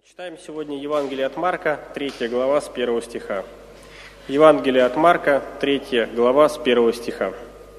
Читаем сегодня Евангелие от Марка, 3 глава, с 1 стиха. Евангелие от Марка, 3 глава, с 1 стиха.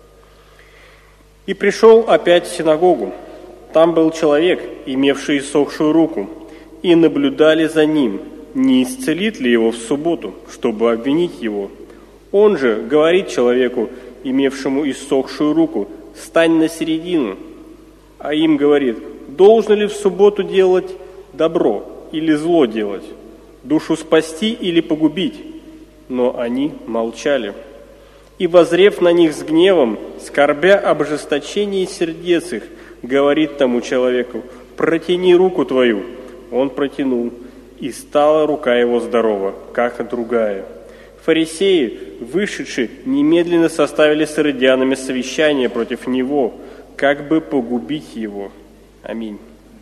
«И пришел опять в синагогу. Там был человек, имевший иссохшую руку, и наблюдали за ним, не исцелит ли его в субботу, чтобы обвинить его. Он же говорит человеку, имевшему иссохшую руку: стань на середину. А им говорит: должно ли в субботу делать добро или зло делать, душу спасти или погубить? Но они молчали. И, воззрев на них с гневом, скорбя об ожесточении сердец их, говорит тому человеку: протяни руку твою. Он протянул, и стала рука его здорова, как и другая. Фарисеи, вышедшие, немедленно составили с иродианами совещание против него, как бы погубить его. Аминь».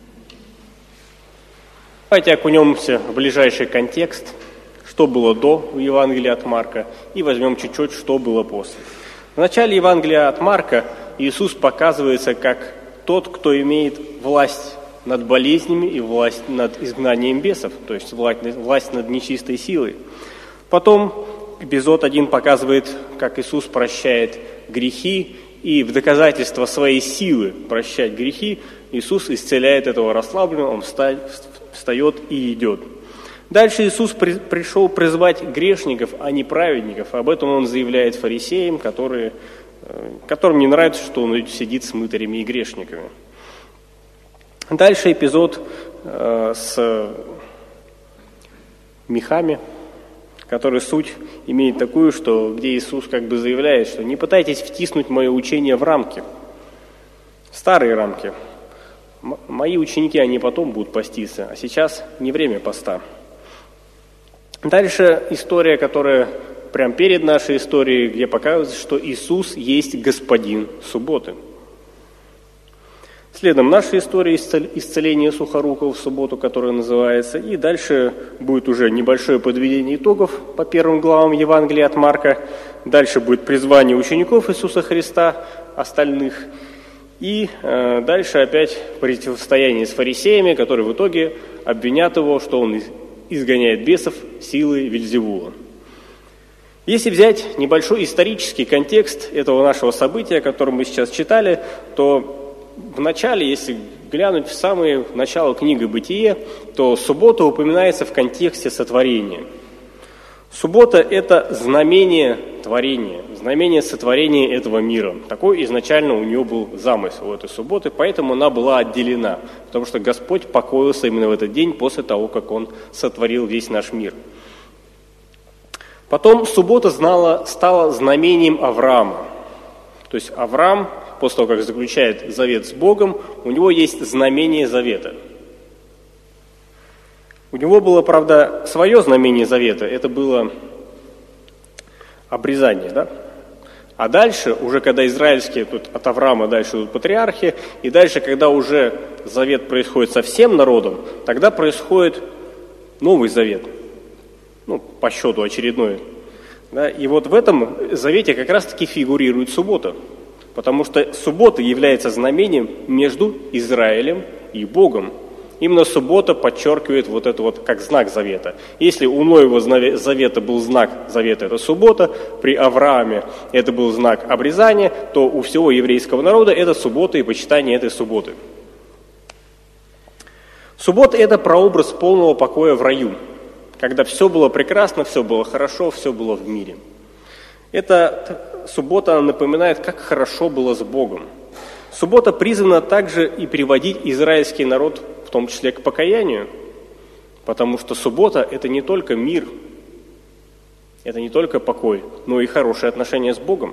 Давайте окунемся в ближайший контекст, что было до Евангелия от Марка, и возьмем чуть-чуть, что было после. В начале Евангелия от Марка Иисус показывается как тот, кто имеет власть над болезнями и власть над изгнанием бесов, то есть власть над нечистой силой. Потом эпизод 1 показывает, как Иисус прощает грехи, и в доказательство своей силы прощать грехи Иисус исцеляет этого расслабленного, он встает и идет. Дальше Иисус пришел призвать грешников, а не праведников. Об этом он заявляет фарисеям, которым не нравится, что он сидит с мытарями и грешниками. Дальше эпизод с мехами, который суть имеет такую, где Иисус как бы заявляет, что не пытайтесь втиснуть мое учение в рамки, старые рамки. Мои ученики, они потом будут поститься, а сейчас не время поста. Дальше история, которая прямо перед нашей историей, где показывается, что Иисус есть Господин субботы. Следом наша история исцеления сухорукого в субботу, которая называется, и дальше будет уже небольшое подведение итогов по первым главам Евангелия от Марка. Дальше будет призвание учеников Иисуса Христа, остальных. И дальше опять противостояние с фарисеями, которые в итоге обвинят его, что он изгоняет бесов силой Вельзевула. Если взять небольшой исторический контекст этого нашего события, которое мы сейчас читали, то в начале, если глянуть в самое начало книги «Бытие», то суббота упоминается в контексте сотворения. Суббота – это знамение творения, знамение сотворения этого мира. Такой изначально у нее был замысел у этой субботы, поэтому она была отделена, потому что Господь покоился именно в этот день после того, как Он сотворил весь наш мир. Потом суббота стала знамением Авраама. То есть Авраам, после того, как заключает завет с Богом, у него есть знамение завета. У него было, правда, свое знамение завета, это было обрезание, да? А дальше, уже когда израильские, тут от Авраама дальше идут патриархи, и дальше, когда уже завет происходит со всем народом, тогда происходит Новый Завет, по счету очередной. Да? И вот в этом завете как раз-таки фигурирует суббота, потому что суббота является знамением между Израилем и Богом. Именно суббота подчеркивает вот это вот как знак завета. Если у Ноева завета был знак завета, это суббота, при Аврааме это был знак обрезания, то у всего еврейского народа это суббота и почитание этой субботы. Суббота – это прообраз полного покоя в раю, когда все было прекрасно, все было хорошо, все было в мире. Эта суббота напоминает, как хорошо было с Богом. Суббота призвана также и приводить израильский народ, в том числе к покаянию, потому что суббота – это не только мир, это не только покой, но и хорошие отношения с Богом.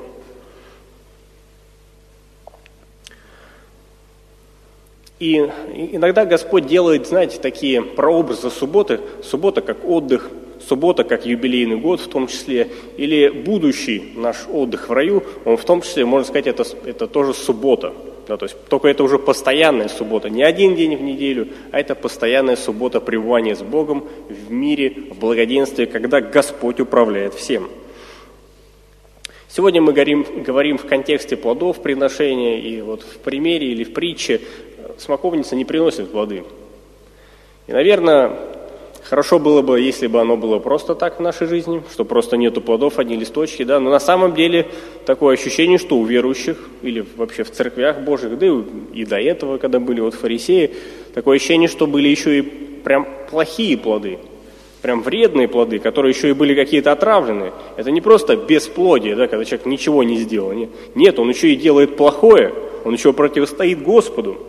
И иногда Господь делает, знаете, такие прообразы субботы. Суббота как отдых, суббота как юбилейный год в том числе, или будущий наш отдых в раю, он в том числе, можно сказать, это тоже суббота. Да, то есть только это уже постоянная суббота, не один день в неделю, а это постоянная суббота пребывания с Богом в мире, в благоденствии, когда Господь управляет всем. Сегодня мы говорим в контексте плодов приношения, и вот в примере или в притче смоковница не приносит плоды. И, наверное, Хорошо было бы, если бы оно было просто так в нашей жизни, что просто нету плодов, одни листочки, да, но на самом деле такое ощущение, что у верующих или вообще в церквях Божьих, да и до этого, когда были вот фарисеи, такое ощущение, что были еще и прям плохие плоды, прям вредные плоды, которые еще и были какие-то отравленные. Это не просто бесплодие, да, когда человек ничего не сделал. Нет, он еще и делает плохое, он еще противостоит Господу.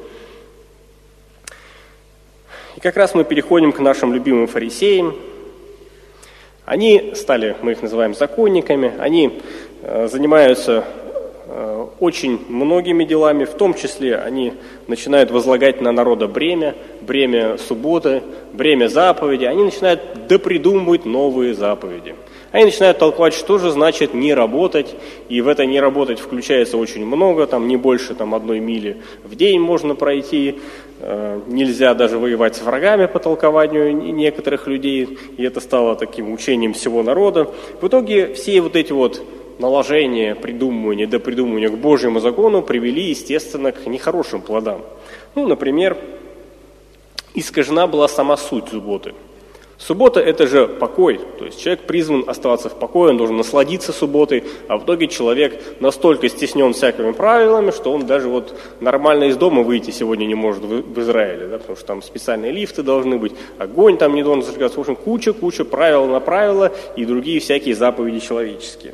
И как раз мы переходим к нашим любимым фарисеям. Они стали, мы их называем законниками, они занимаются очень многими делами, в том числе они начинают возлагать на народа бремя субботы, бремя заповеди, они начинают допридумывать новые заповеди. Они начинают толковать, что же значит не работать, и в это не работать включается очень много, там не больше 1 мили в день можно пройти, нельзя даже воевать с врагами по толкованию некоторых людей, и это стало таким учением всего народа. В итоге все вот эти вот наложения, придумывания, допридумывания к Божьему закону привели, естественно, к нехорошим плодам. Например, искажена была сама суть субботы. Суббота – это же покой, то есть человек призван оставаться в покое, он должен насладиться субботой, а в итоге человек настолько стеснен всякими правилами, что он даже вот нормально из дома выйти сегодня не может в Израиле, да, потому что там специальные лифты должны быть, огонь там не должен зажигаться, в общем, куча правил на правила и другие всякие заповеди человеческие.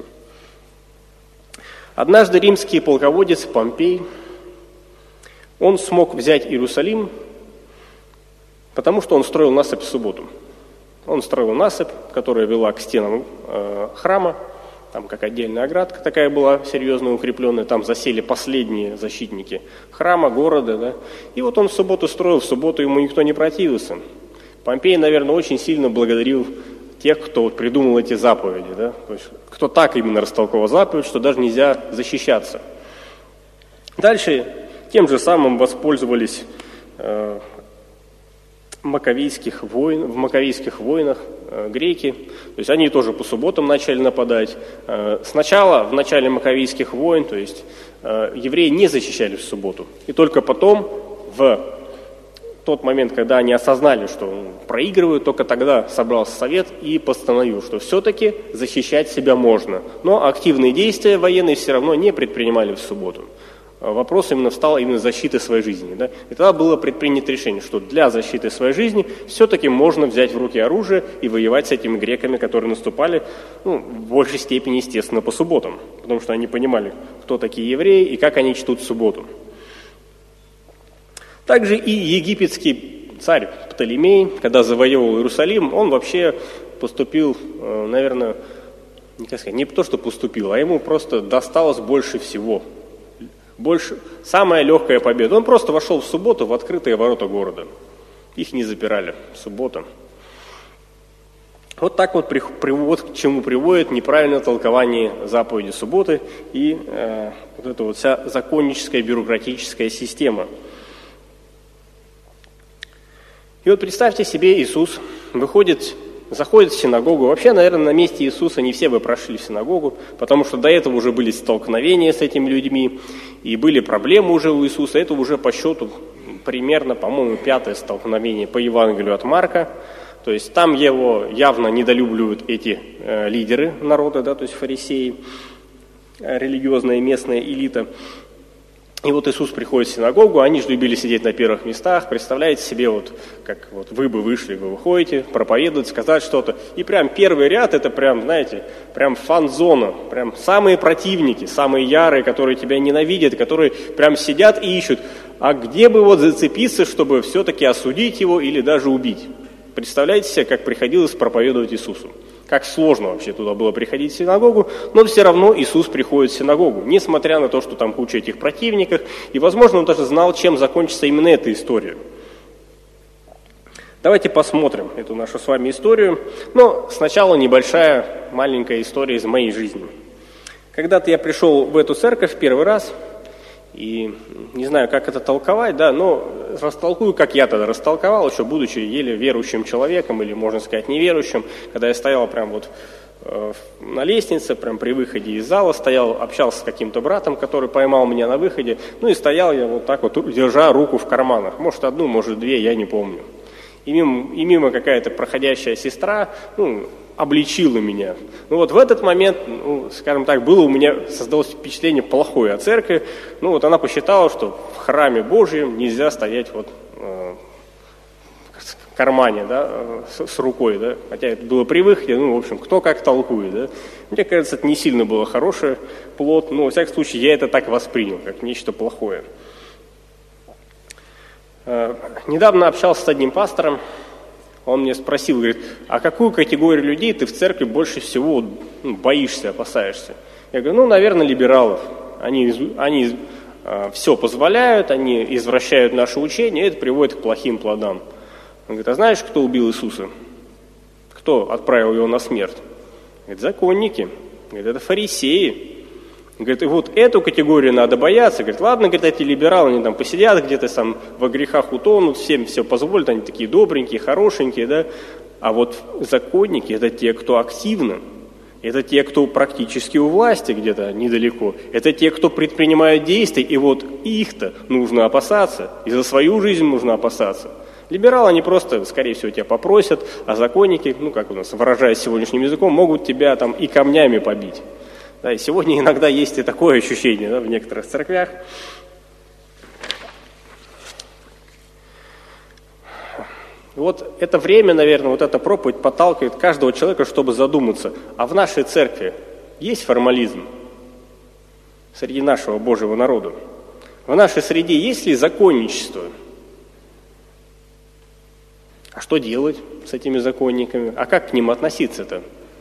Однажды римский полководец Помпей, он смог взять Иерусалим, потому что он строил насыпь в субботу. Он строил насыпь, которая вела к стенам храма, там как отдельная оградка такая была серьезно укрепленная, там засели последние защитники храма, города, да. И вот он в субботу строил, в субботу ему никто не противился. Помпей, наверное, очень сильно благодарил тех, кто придумал эти заповеди, да, то есть кто так именно растолковал заповедь, что даже нельзя защищаться. Дальше тем же самым воспользовались в Маковейских войнах греки, то есть они тоже по субботам начали нападать. Сначала, в начале Маковейских войн, то есть евреи не защищались в субботу, и только потом, в тот момент, когда они осознали, что проигрывают, только тогда собрался совет и постановил, что все-таки защищать себя можно, но активные действия военные все равно не предпринимали в субботу. Вопрос именно встал именно защиты своей жизни. Да? И тогда было предпринято решение, что для защиты своей жизни все-таки можно взять в руки оружие и воевать с этими греками, которые наступали в большей степени, естественно, по субботам, потому что они понимали, кто такие евреи и как они чтут субботу. Также и египетский царь Птолемей, когда завоевывал Иерусалим, он вообще поступил, наверное, не то, что поступил, а ему просто досталось больше всего. Самая легкая победа. Он просто вошел в субботу в открытые ворота города. Их не запирали в субботу. Вот так вот к чему приводит неправильное толкование заповеди субботы и вот эта вот вся законническая бюрократическая система. И вот представьте себе, Иисус заходит в синагогу. Вообще, наверное, на месте Иисуса не все бы прошли в синагогу, потому что до этого уже были столкновения с этими людьми, и были проблемы уже у Иисуса. Это уже по счету примерно, по-моему, 5-е столкновение по Евангелию от Марка. То есть там его явно недолюбливают эти лидеры народа, да, то есть фарисеи, религиозная местная элита. И вот Иисус приходит в синагогу, они же любили сидеть на первых местах. Представляете себе, вот как вот вы бы вышли, вы выходите, проповедовать, сказать что-то. И прям первый ряд, это прям, знаете, прям фан-зона, прям самые противники, самые ярые, которые тебя ненавидят, которые прям сидят и ищут, а где бы вот зацепиться, чтобы все-таки осудить его или даже убить. Представляете себе, как приходилось проповедовать Иисусу. Как сложно вообще туда было приходить в синагогу, но все равно Иисус приходит в синагогу, несмотря на то, что там куча этих противников, и, возможно, он даже знал, чем закончится именно эта история. Давайте посмотрим эту нашу с вами историю, но сначала небольшая, маленькая история из моей жизни. Когда-то я пришел в эту церковь первый раз, и не знаю, как это толковать, да, но растолкую, как я тогда растолковал, еще будучи еле верующим человеком, или, можно сказать, неверующим, когда я стоял прям вот на лестнице, прям при выходе из зала, стоял, общался с каким-то братом, который поймал меня на выходе, и стоял я вот так вот, держа руку в карманах, может, одну, может, две, я не помню. и мимо какая-то проходящая сестра, обличила меня. Вот в этот момент, скажем так, создалось впечатление плохое о церкви. Она посчитала, что в храме Божьем нельзя стоять в кармане, с рукой, хотя это было при выходе, в общем, кто как толкует, Мне кажется, это не сильно было хороший плод, но, во всяком случае, я это так воспринял, как нечто плохое. Недавно общался с одним пастором, он мне спросил, говорит, а какую категорию людей ты в церкви больше всего боишься, опасаешься? Я говорю, наверное, либералов. Они все позволяют, они извращают наше учение, и это приводит к плохим плодам. Он говорит, а знаешь, кто убил Иисуса? Кто отправил его на смерть? Говорит, законники. Говорит, это фарисеи. Говорит, и вот эту категорию надо бояться. Говорит, ладно, говорит, эти либералы, они там посидят где-то там во грехах утонут, всем все позволят, они такие добренькие, хорошенькие, А вот законники – это те, кто активно, это те, кто практически у власти где-то недалеко, это те, кто предпринимают действия, и вот их-то нужно опасаться, и за свою жизнь нужно опасаться. Либералы, они просто, скорее всего, тебя попросят, а законники, как у нас, выражаясь сегодняшним языком, могут тебя там и камнями побить. И сегодня иногда есть и такое ощущение в некоторых церквях. Вот это время, наверное, вот эта проповедь подталкивает каждого человека, чтобы задуматься, а в нашей церкви есть формализм среди нашего Божьего народа? В нашей среде есть ли законничество? А что делать с этими законниками? А как к ним относиться-то?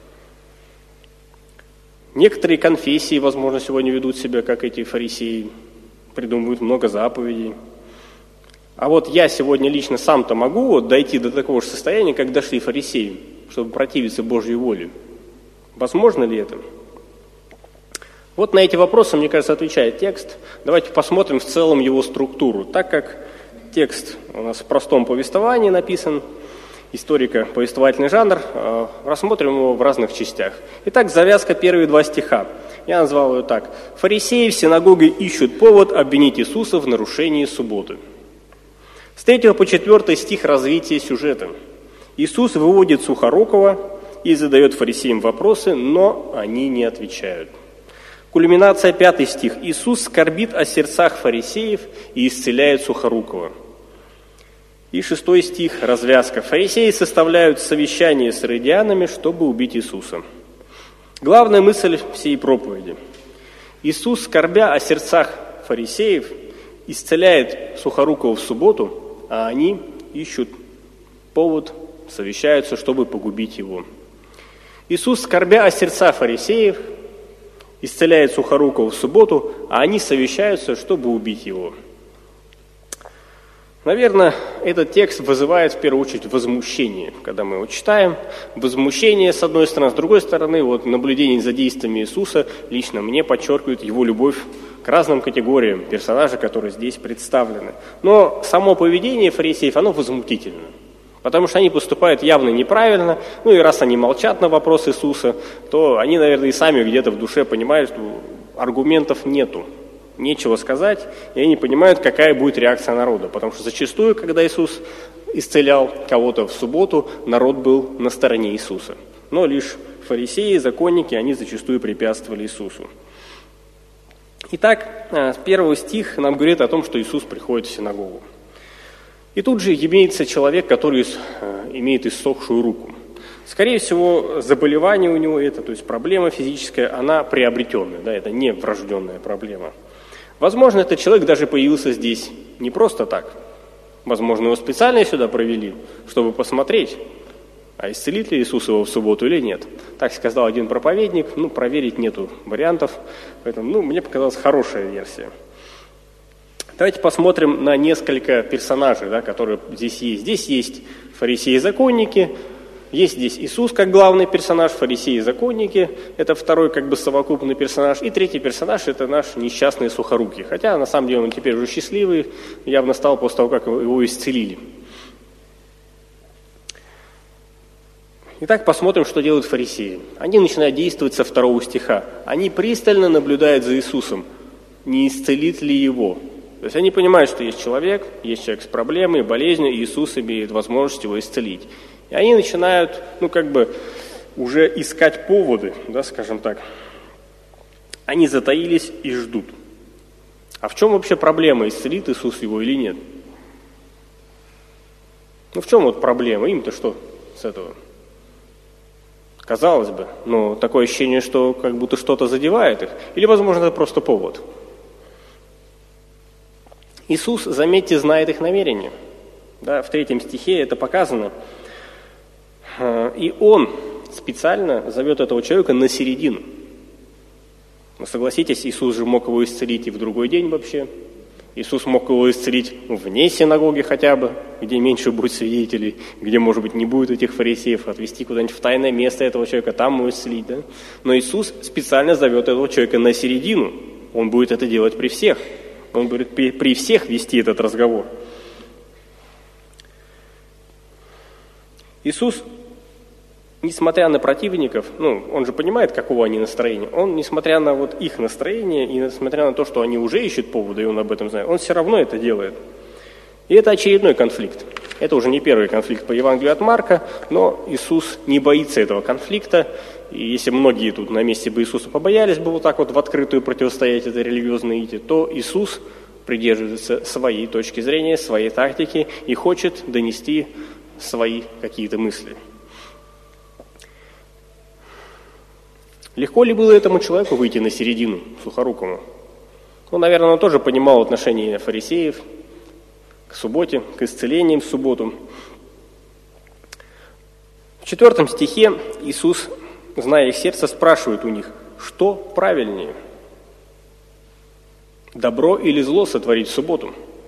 Некоторые конфессии, возможно, сегодня ведут себя, как эти фарисеи, придумывают много заповедей. А вот я сегодня лично сам-то могу дойти до такого же состояния, как дошли фарисеи, чтобы противиться Божьей воле. Возможно ли это? Вот на эти вопросы, мне кажется, отвечает текст. Давайте посмотрим в целом его структуру. Так как текст у нас в простом повествовании написан, историко-повествовательный жанр, рассмотрим его в разных частях. Итак, завязка, первые 2 стиха. Я назвал ее так. «Фарисеи в синагоге ищут повод обвинить Иисуса в нарушении субботы». С 3 по 4 стих развитие сюжета. Иисус выводит Сухорукова и задает фарисеям вопросы, но они не отвечают. Кульминация, 5 стих. Иисус скорбит о сердцах фарисеев и исцеляет Сухорукова. И 6 стих, развязка. Фарисеи составляют совещание с иродианами, чтобы убить Иисуса. Главная мысль всей проповеди. Иисус, скорбя о сердцах фарисеев, исцеляет Сухорукова в субботу, а они ищут повод, совещаются, чтобы погубить его. Иисус, скорбя о сердцах фарисеев, исцеляет Сухорукова в субботу, а они совещаются, чтобы убить его. Наверное, этот текст вызывает в первую очередь возмущение, когда мы его читаем. Возмущение, с одной стороны, с другой стороны, наблюдение за действиями Иисуса лично мне подчеркивает его любовь к разным категориям персонажей, которые здесь представлены. Но само поведение фарисеев, оно возмутительно, потому что они поступают явно неправильно, и раз они молчат на вопрос Иисуса, то они, наверное, и сами где-то в душе понимают, что аргументов нету. Нечего сказать, и они понимают, какая будет реакция народа. Потому что зачастую, когда Иисус исцелял кого-то в субботу, народ был на стороне Иисуса. Но лишь фарисеи, законники, они зачастую препятствовали Иисусу. Итак, 1 стих нам говорит о том, что Иисус приходит в синагогу. И тут же имеется человек, который имеет иссохшую руку. Скорее всего, заболевание у него это, то есть проблема физическая, она приобретенная, это не врожденная проблема. Возможно, этот человек даже появился здесь не просто так. Возможно, его специально сюда провели, чтобы посмотреть, а исцелит ли Иисус его в субботу или нет. Так сказал один проповедник, проверить нету вариантов, поэтому, мне показалась хорошая версия. Давайте посмотрим на несколько персонажей, которые здесь есть. Здесь есть фарисеи-законники, есть здесь Иисус как главный персонаж, фарисеи и законники, это второй совокупный персонаж, и третий персонаж это наш несчастный Сухорукий. Хотя на самом деле он теперь уже счастливый, явно стал после того, как его исцелили. Итак, посмотрим, что делают фарисеи. Они начинают действовать со 2 стиха. Они пристально наблюдают за Иисусом, не исцелит ли его. То есть они понимают, что есть человек с проблемой, болезнью, и Иисус имеет возможность его исцелить. И они начинают, уже искать поводы, скажем так. Они затаились и ждут. А в чем вообще проблема, исцелит Иисус его или нет? В чем проблема? Им-то что с этого? Казалось бы, такое ощущение, что как будто что-то задевает их. Или, возможно, это просто повод. Иисус, заметьте, знает их намерения. В 3 стихе это показано. И Он специально зовет этого человека на середину. Согласитесь, Иисус же мог его исцелить и в другой день вообще. Иисус мог его исцелить вне синагоги хотя бы, где меньше будет свидетелей, где, может быть, не будет этих фарисеев, отвести куда-нибудь в тайное место этого человека, там его исцелить. Да? Но Иисус специально зовет этого человека на середину. Он будет это делать при всех. Он будет при всех вести этот разговор. Иисус, несмотря на противников, он же понимает, какого они настроения, он, несмотря на их настроение и несмотря на то, что они уже ищут повода, и он об этом знает, он все равно это делает. И это очередной конфликт. Это уже не первый конфликт по Евангелию от Марка, но Иисус не боится этого конфликта. И если многие тут на месте бы Иисуса побоялись бы в открытую противостоять этой религиозной элите, то Иисус придерживается своей точки зрения, своей тактики и хочет донести свои какие-то мысли. Легко ли было этому человеку выйти на середину, сухорукому? Наверное, он тоже понимал отношение фарисеев к субботе, к исцелениям в субботу. В 4 стихе Иисус, зная их сердце, спрашивает у них, что правильнее? Добро или зло сотворить в субботу?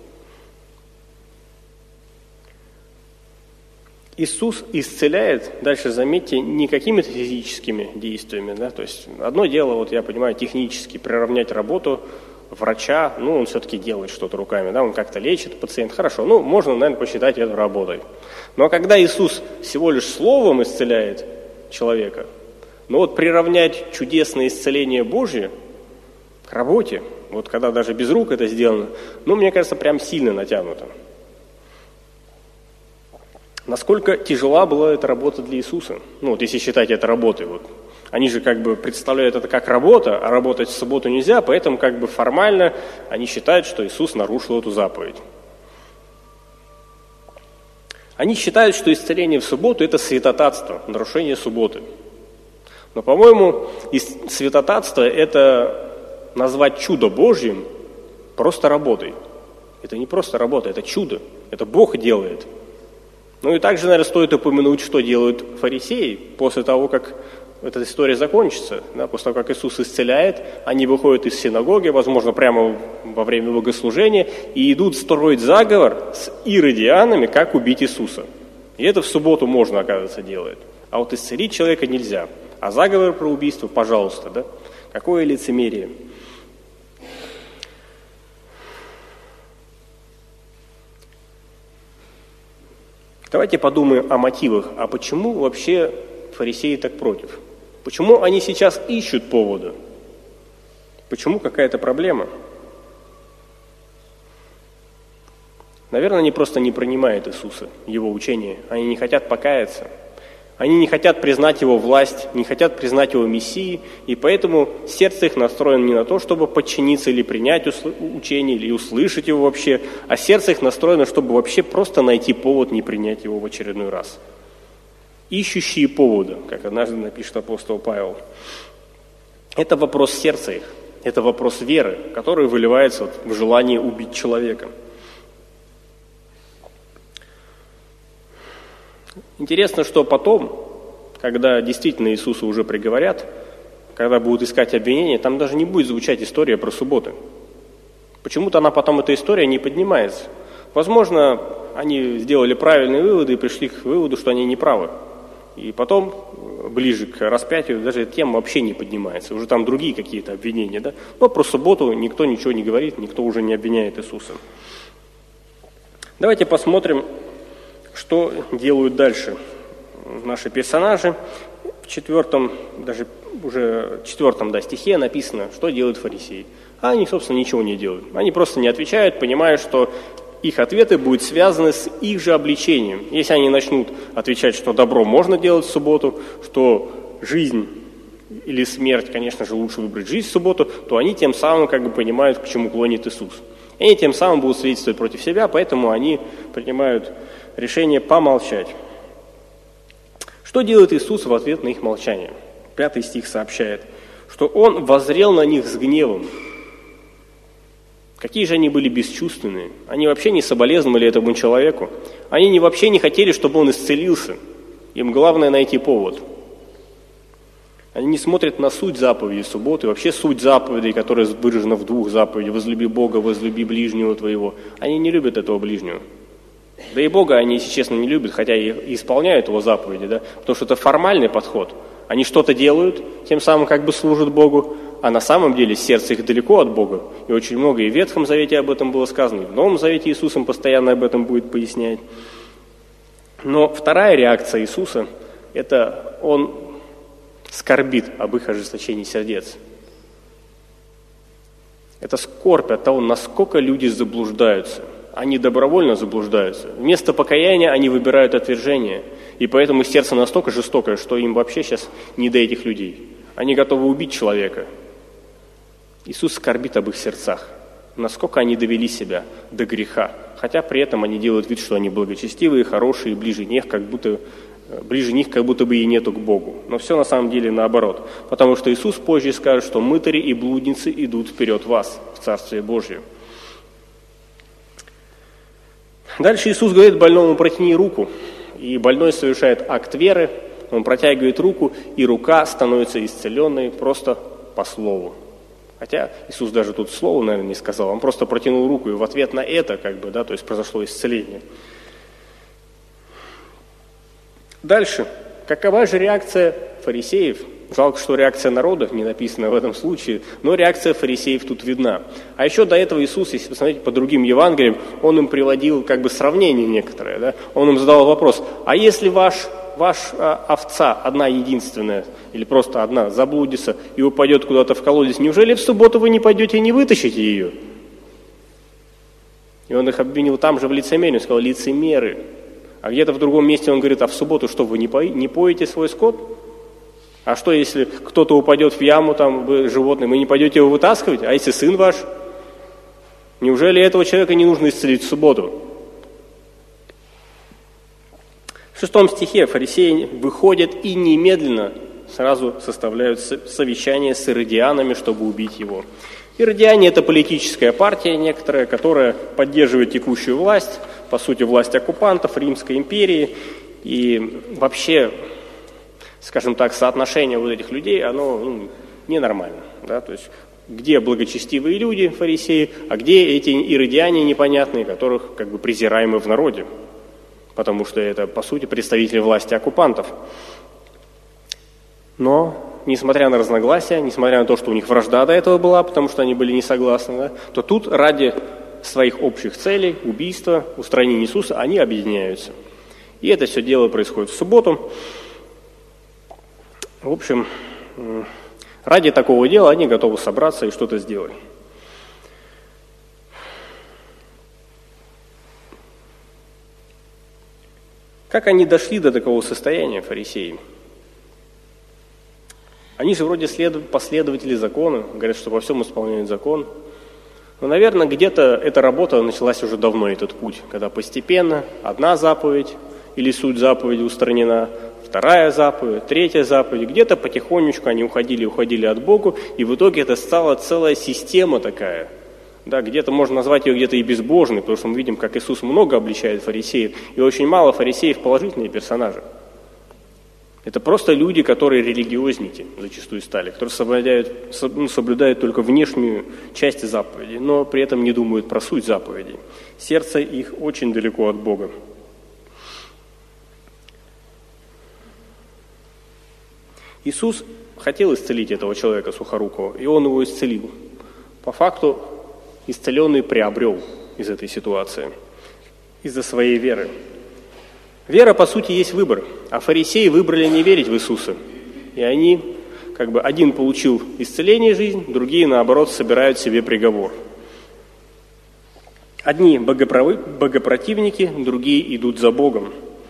Иисус исцеляет, дальше заметьте, не какими-то физическими действиями. То есть одно дело, я понимаю, технически приравнять работу врача, он все-таки делает что-то руками, он как-то лечит пациента, хорошо, можно, наверное, посчитать это работой. Но когда Иисус всего лишь словом исцеляет человека, приравнять чудесное исцеление Божье к работе, когда даже без рук это сделано, мне кажется, прям сильно натянуто. Насколько тяжела была эта работа для Иисуса? Если считать это работой. Они же представляют это как работа, а работать в субботу нельзя, поэтому формально они считают, что Иисус нарушил эту заповедь. Они считают, что исцеление в субботу – это святотатство, нарушение субботы. Но, по-моему, святотатство – это назвать чудо Божьим просто работой. Это не просто работа, это чудо, это Бог делает. И также, наверное, стоит упомянуть, что делают фарисеи после того, как эта история закончится. После того, как Иисус исцеляет, они выходят из синагоги, возможно, прямо во время богослужения, и идут строить заговор с иродианами, как убить Иисуса. И это в субботу можно, оказывается, делать. А исцелить человека нельзя. А заговор про убийство, пожалуйста, Какое лицемерие. Давайте подумаем о мотивах. А почему вообще фарисеи так против? Почему они сейчас ищут повода? Почему какая-то проблема? Наверное, они просто не принимают Иисуса, Его учение. Они не хотят покаяться. Они не хотят признать Его власть, не хотят признать Его Мессией, и поэтому сердце их настроено не на то, чтобы подчиниться или принять учение, или услышать его вообще, а сердце их настроено, чтобы вообще просто найти повод не принять его в очередной раз. Ищущие повода, как однажды напишет апостол Павел. Это вопрос сердца их, это вопрос веры, который выливается в желание убить человека. Интересно, что потом, когда действительно Иисуса уже приговорят, когда будут искать обвинения, там даже не будет звучать история про субботы. Почему-то она потом, эта история, не поднимается. Возможно, они сделали правильные выводы и пришли к выводу, что они не правы. И потом, ближе к распятию, даже эта тема вообще не поднимается. Уже там другие какие-то обвинения. Да? Но про субботу никто ничего не говорит, никто уже не обвиняет Иисуса. Давайте посмотрим, что делают дальше наши персонажи. В 4 стихе написано, что делают фарисеи. А они, собственно, ничего не делают. Они просто не отвечают, понимая, что их ответы будут связаны с их же обличением. Если они начнут отвечать, что добро можно делать в субботу, что жизнь или смерть, конечно же, лучше выбрать жизнь в субботу, то они тем самым понимают, к чему клонит Иисус. И они тем самым будут свидетельствовать против себя, поэтому они принимают решение помолчать. Что делает Иисус в ответ на их молчание? 5 стих сообщает, что Он воззрел на них с гневом. Какие же они были бесчувственные. Они вообще не соболезновали этому человеку. Они вообще не хотели, чтобы он исцелился. Им главное найти повод. Они не смотрят на суть заповедей субботы, вообще суть заповедей, которая выражена в 2 заповедях: возлюби Бога, возлюби ближнего твоего. Они не любят этого ближнего. Да и Бога они, если честно, не любят, хотя и исполняют его заповеди, да? Потому что это формальный подход. Они что-то делают, тем самым служат Богу, а на самом деле сердце их далеко от Бога. И очень много и в Ветхом Завете об этом было сказано, и в Новом Завете Иисус им постоянно об этом будет пояснять. Но вторая реакция Иисуса – это Он скорбит об их ожесточении сердец. Это скорбь от того, насколько люди заблуждаются. Они добровольно заблуждаются. Вместо покаяния они выбирают отвержение. И поэтому их сердце настолько жестокое, что им вообще сейчас не до этих людей. Они готовы убить человека. Иисус скорбит об их сердцах. Насколько они довели себя до греха. Хотя при этом они делают вид, что они благочестивые, хорошие, ближе них как будто бы и нету к Богу. Но все на самом деле наоборот. Потому что Иисус позже скажет, что мытари и блудницы идут вперед вас в Царствие Божие. Дальше Иисус говорит больному: протяни руку. И больной совершает акт веры, он протягивает руку, и рука становится исцеленной просто по слову. Хотя Иисус даже тут слово, наверное, не сказал, он просто протянул руку, и в ответ на это, то есть произошло исцеление. Дальше. Какова же реакция фарисеев? Жалко, что реакция народа не написана в этом случае, но реакция фарисеев тут видна. А еще до этого Иисус, если посмотреть по другим Евангелиям, Он им приводил сравнение некоторое. Да? Он им задал вопрос: а если ваша овца одна единственная, или просто одна, заблудится и упадет куда-то в колодец, неужели в субботу вы не пойдете и не вытащите ее? И Он их обвинил там же в лицемерии, Он сказал: лицемеры. А где-то в другом месте Он говорит: а в субботу что, вы не поете свой скот? А что, если кто-то упадет в яму, животное, вы не пойдете его вытаскивать? А если сын ваш? Неужели этого человека не нужно исцелить в субботу? В 6 стихе фарисеи выходят и немедленно сразу составляют совещание с иродианами, чтобы убить его. Иродиане – это политическая партия некоторая, которая поддерживает текущую власть, по сути, власть оккупантов Римской империи. И вообще, скажем так, соотношение этих людей, оно ненормально. Да? То есть, где благочестивые люди, фарисеи, а где эти иродиане непонятные, которых презираемы в народе. Потому что это, по сути, представители власти оккупантов. Но, несмотря на разногласия, несмотря на то, что у них вражда до этого была, потому что они были не согласны, да, то тут ради своих общих целей, убийства, устранения Иисуса, они объединяются. И это все дело происходит в субботу. В общем, ради такого дела они готовы собраться и что-то сделать. Как они дошли до такого состояния, фарисеи? Они же вроде последователи закона, говорят, что во всем исполняют закон. Но, наверное, где-то эта работа началась уже давно, этот путь, когда постепенно одна заповедь или суть заповеди устранена, вторая заповедь, третья заповедь, где-то потихонечку они уходили от Бога, и в итоге это стала целая система такая. Да, где-то можно назвать ее где-то и безбожной, потому что мы видим, как Иисус много обличает фарисеев, и очень мало фарисеев положительные персонажи. Это просто люди, которые религиозники зачастую стали, которые соблюдают только внешнюю часть заповедей, но при этом не думают про суть заповедей. Сердце их очень далеко от Бога. Иисус хотел исцелить этого человека сухорукого, и Он его исцелил. По факту исцеленный приобрел из этой ситуации, из-за своей веры. Вера, по сути, есть выбор, а фарисеи выбрали не верить в Иисуса. И они как бы один получил исцеление жизнь, другие, наоборот, собирают себе приговор. Одни богопротивники, другие идут за Богом.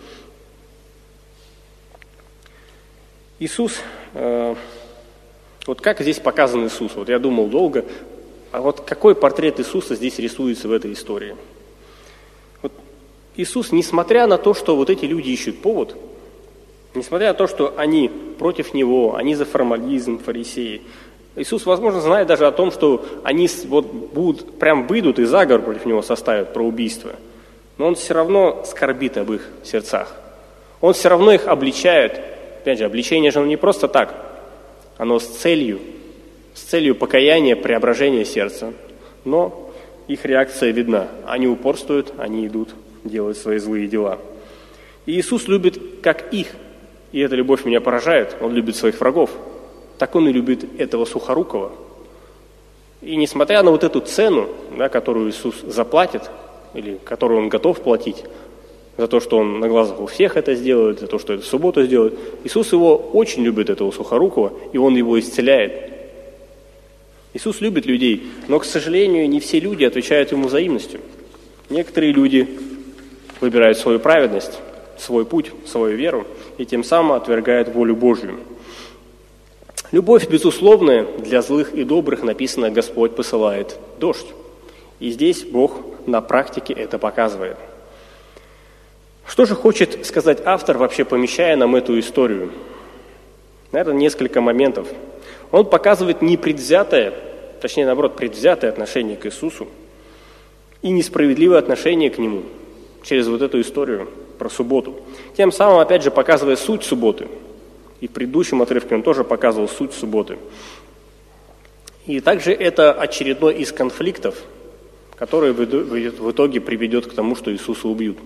Иисус, вот как здесь показан Иисус? Вот я думал долго, а вот какой портрет Иисуса здесь рисуется в этой истории? Вот Иисус, несмотря на то, что вот эти люди ищут повод, несмотря на то, что они против Него, они за формализм, фарисеи, Иисус, возможно, знает даже о том, что они вот будут, прям выйдут и заговор против Него составят про убийство. Но Он все равно скорбит об их сердцах. Он все равно их обличает. Опять же, обличение же не просто так. Оно с целью покаяния, преображения сердца. Но их реакция видна. Они упорствуют, они идут делать свои злые дела. И Иисус любит как их. И эта любовь меня поражает. Он любит своих врагов. Так Он и любит этого сухорукого. И несмотря на вот эту цену, да, которую Иисус заплатит, или которую Он готов платить, за то, что Он на глазах у всех это сделает, за то, что это в субботу сделает, Иисус его очень любит, этого сухорукого, и Он его исцеляет. Иисус любит людей, но, к сожалению, не все люди отвечают Ему взаимностью. Некоторые люди выбирают свою праведность, свой путь, свою веру, и тем самым отвергают волю Божью. Любовь безусловная, для злых и добрых написано: Господь посылает дождь. И здесь Бог на практике это показывает. Что же хочет сказать автор, вообще помещая нам эту историю? Наверное, несколько моментов. Он показывает непредвзятое, точнее, наоборот, предвзятое отношение к Иисусу и несправедливое отношение к Нему через вот эту историю про субботу. Тем самым, опять же, показывая суть субботы. И в предыдущем отрывке он тоже показывал суть субботы. И также это очередной из конфликтов, который в итоге приведет к тому, что Иисуса убьют.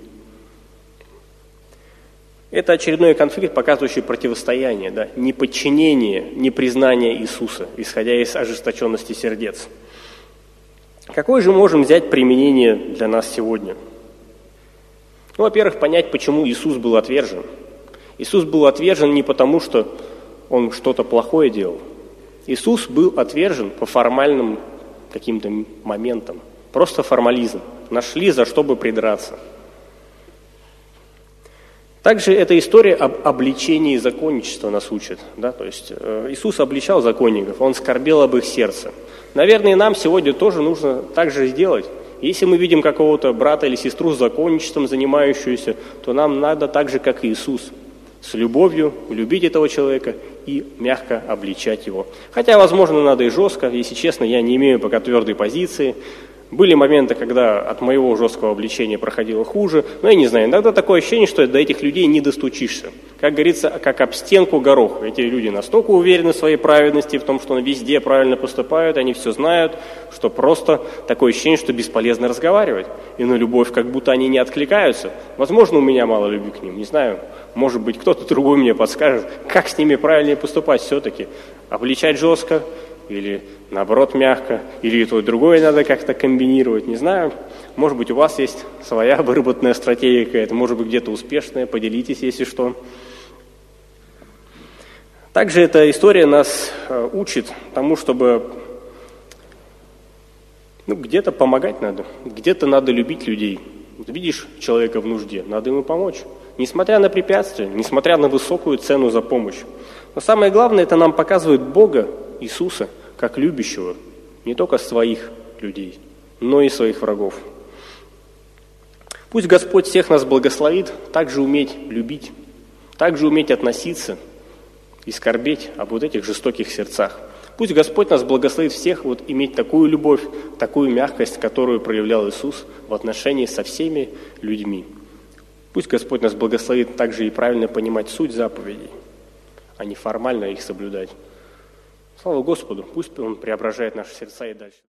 Это очередной конфликт, показывающий противостояние, да, неподчинение, непризнание Иисуса, исходя из ожесточенности сердец. Какое же можем взять применение для нас сегодня? Ну, во-первых, понять, почему Иисус был отвержен. Иисус был отвержен не потому, что Он что-то плохое делал. Иисус был отвержен по формальным каким-то моментам. Просто формализм. Нашли, за что бы придраться. Также эта история об обличении законничества нас учит. Да? То есть Иисус обличал законников, Он скорбел об их сердце. Наверное, нам сегодня тоже нужно так же сделать. Если мы видим какого-то брата или сестру с законничеством занимающуюся, то нам надо так же, как и Иисус, с любовью любить этого человека и мягко обличать его. Хотя, возможно, надо и жестко. Если честно, я не имею пока твердой позиции. Были моменты, когда от моего жесткого обличения проходило хуже. Но я не знаю, иногда такое ощущение, что до этих людей не достучишься. Как говорится, как об стенку горох. Эти люди настолько уверены в своей праведности, в том, что они везде правильно поступают, они все знают, что просто такое ощущение, что бесполезно разговаривать. И на любовь как будто они не откликаются. Возможно, у меня мало любви к ним, не знаю. Может быть, кто-то другой мне подскажет, как с ними правильнее поступать все-таки. Обличать жестко или, наоборот, мягко, или то и другое надо как-то комбинировать, не знаю. Может быть, у вас есть своя выработанная стратегия какая-то, может быть, где-то успешная, поделитесь, если что. Также эта история нас учит тому, чтобы где-то помогать надо, где-то надо любить людей. Вот видишь человека в нужде, надо ему помочь. Несмотря на препятствия, несмотря на высокую цену за помощь. Но самое главное, это нам показывает Бога, Иисуса, как любящего не только своих людей, но и своих врагов. Пусть Господь всех нас благословит также уметь любить, также уметь относиться и скорбеть об вот этих жестоких сердцах. Пусть Господь нас благословит всех вот иметь такую любовь, такую мягкость, которую проявлял Иисус в отношении со всеми людьми. Пусть Господь нас благословит также и правильно понимать суть заповедей, а не формально их соблюдать. Слава Господу, пусть Он преображает наши сердца и дальше.